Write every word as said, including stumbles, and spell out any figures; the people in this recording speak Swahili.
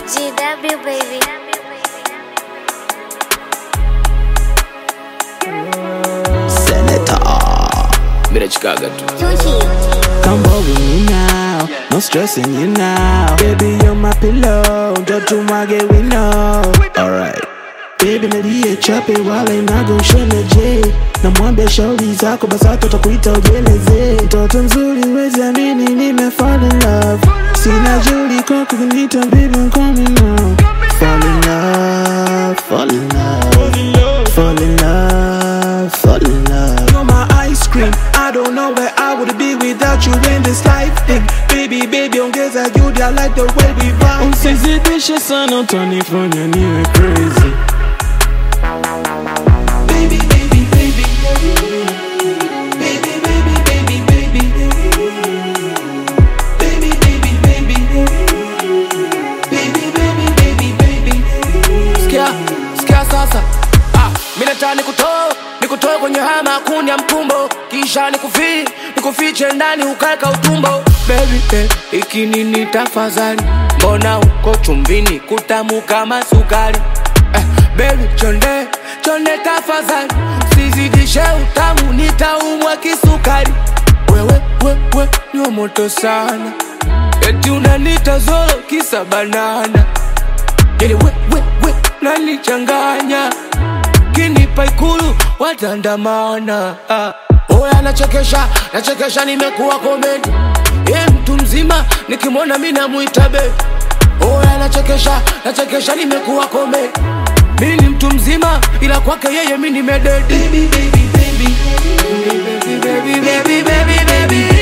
G W baby. Senator Mira Chicago too. Come over me now, no stressing you now. Baby, you're my pillow, don't you want get we know. Alright. Baby, nadiye chape wala inago shene je. Na mwambia shauri zako basi hata kuita ujeleze. Mtoto mzuri wezi amini nime fall in love. Sina juli kwa kunita baby I'm coming now. Fall in love, fall in love, fall in love, fall in love. You're my ice cream, I don't know where I would be without you in this life thing. Baby, baby, ongeza juhudi, I like the way we vibe. Usizidishe sana utanifanya niwe crazy. Baby, baby, baby, baby, baby, baby, baby, baby, baby, baby, baby, baby, baby, baby. Sikia, sikia sasa. Ah, mimi nataka nikutoe, nikutoe kwenye hama kunya mkumbo. Kisha nikufi, nikufiche ndani ukaeka utumbo. Baby, baby, iki nini tafadhali? Mbona uko chumbini kutamu kama sukari? Eh, baby, chonde, chonde tafadhali. Sizidishe utamu nitaumwa kisukari. Wewe, wewe, ni wa moto sana. Eti unanita zolo kisa banana. Yele we, we, we, nanichanganya. Kinipa ikulu, watandamana. Ah. Oya nachekesha, nachekesha nimekuwa komedi. Ye mtu mzima, nikimwona mimi namuita baby. Oya nachekesha, nachekesha nimekuwa komedi. Mimi ni mtu mzima, ila kwake yeye mimi nimededi. Baby, baby, baby, Baby, baby, baby, baby, baby, baby.